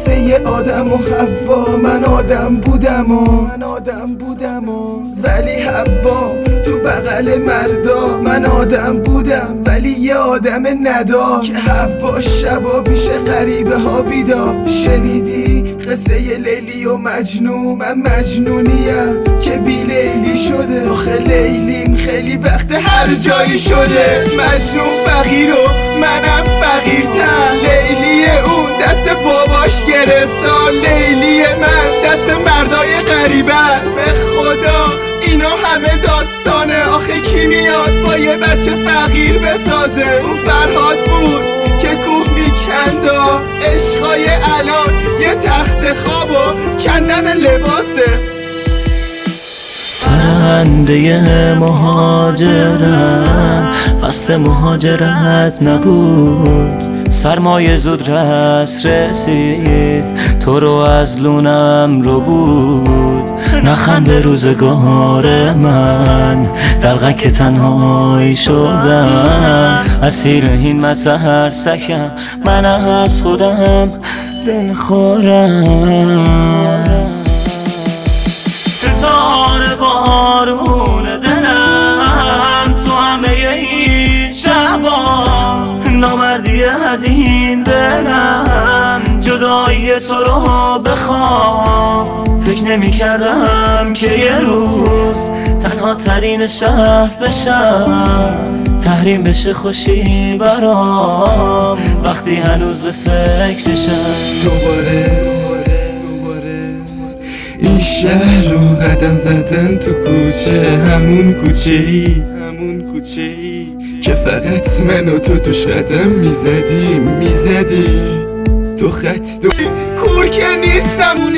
قصه آدم و حوا. من آدم بودم ولی حوا تو بغل مردا. من آدم بودم ولی یه آدم ندا که حوا شبا پیش غریبه ها بیدار. شنیدی قصه لیلی و مجنون؟ من مجنونیم که بی لیلی شده. آخه لیلیم خیلی وقت هر جایی شده. مجنون فقیر و منم فقیرتر. لیلی اون دست باباش گرفتار، لیلی من دست مردای غریبه است. به خدا اینا همه داستانه. آخه کی میاد با یه بچه فقیر بسازه؟ اون فرهاد بود که کوه میکندا. عشقای الان یه تخت خواب و کندن لباسه. پرنده مهاجرم قصد مهاجرت نبود. سرمایه زود رسید تو رو از لونم رو بود. نخند به روزگار من دلغک که تنهایی شدم. اسیر این مترسکم من از خودم دلخورم. ستاره بارون دلم تو همه این شبا. نامردی از این دلم جدایی تو رو بخوام. فکر نمی کردم که یه روز تنها ترین شهر بشم. تحریم بشه خوشی برام وقتی هنوز به فکرشم. دوباره این شهر رو قدم زدن تو کوچه. همون کوچه ای که فقط من و تو توش قدم میزدی. تو خط کور که نیستم.